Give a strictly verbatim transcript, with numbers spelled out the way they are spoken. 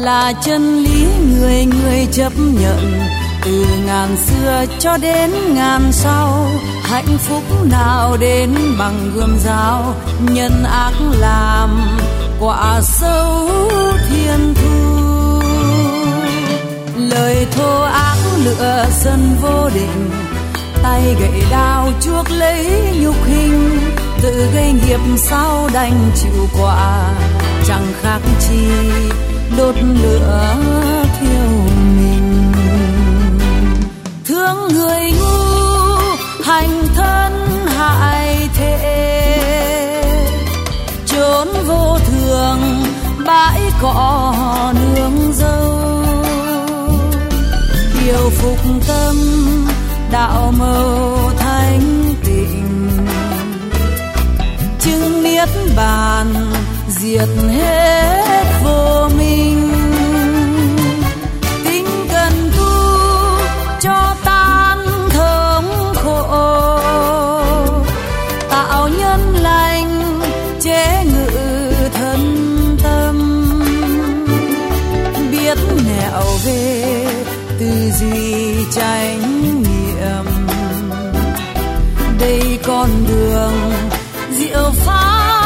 là chân lý người người chấp nhận. Từ ngàn xưa cho đến ngàn sau, hạnh phúc nào đến bằng gươm dao, nhân ác làm quả sâu thiên thu. Lời thô ác lựa dân vô định, tay gậy đao chuốc lấy nhục hình, tự gây nghiệp sao đành chịu quả, chẳng khác chi đốt lửa thiêu mình. Thương người ngu hành thân hại thể, chốn vô thường bãi cỏ nương dâu. Điều phục tâm đạo màu thanh tịnh, chứng niết bàn diệt hết vô minh. Tính cần tu cho tan thống khổ, tạo nhân lành chế ngự thân tâm. Biết nẻo về tư duy chánh niệm, đây con đường diệu pháp